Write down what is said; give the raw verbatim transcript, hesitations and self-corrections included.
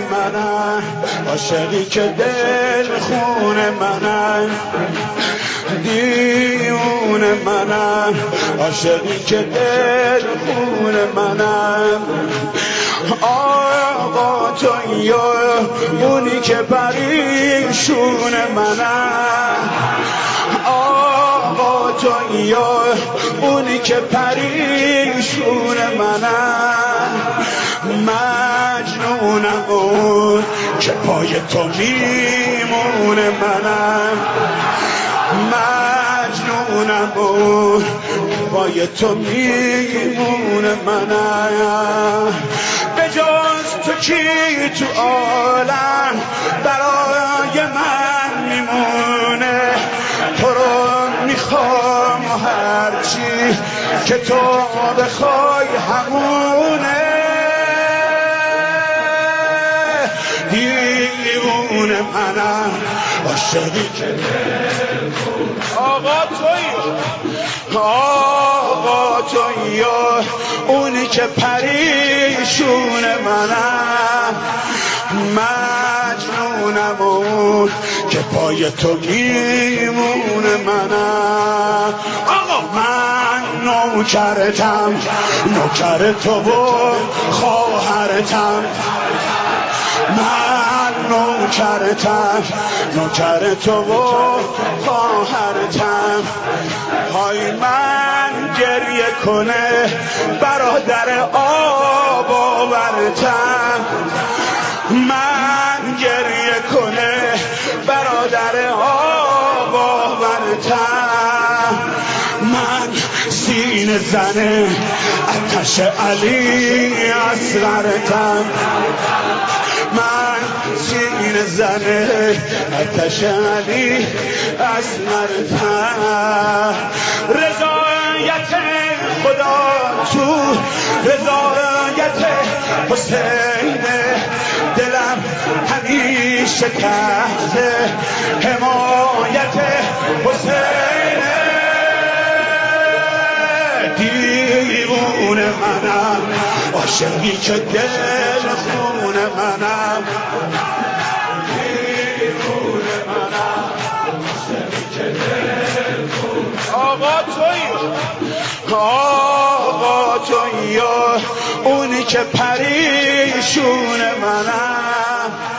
منم، عاشقی که دل خون منم، دیوونه منم، عاشقی که دل خون منم. آقا تویی اونی که پریشون منم، آقا تویی اونی که پریشون منم. مجنونم اون که پای تو میمونه منم، مجنونم اون پای تو میمونه منم. به جز تو کی تو عالم برای من میمونه؟ تو رو میخوام و هرچی که تو بخوای همونه. دیوونه منم، عاشقی که آقا تویی، آقا تویی اونی که پریشون منم. مجنونم اون که پای تو میمونه منم. آقا من نوکرتم، نوکر تو و خواهرتم. من نوکرتم، نوکر تو و خواهرتم. های من گریه کنه برادر آب آورتم، من گریه کنه برادر آب آورتم. من سینه زنه آتش علی اصغرتم، من سینه زنه آتش علی اصغرتم. رضایت خدا تو رضایت حسین، دلم همیشه تحت حمایت حسین. دیوونه منم، عاشقی که دل خون منم، دیوونه منم، عاشقی که دل خون. آقا تویی، آقا تویی اونی که پریشون منم.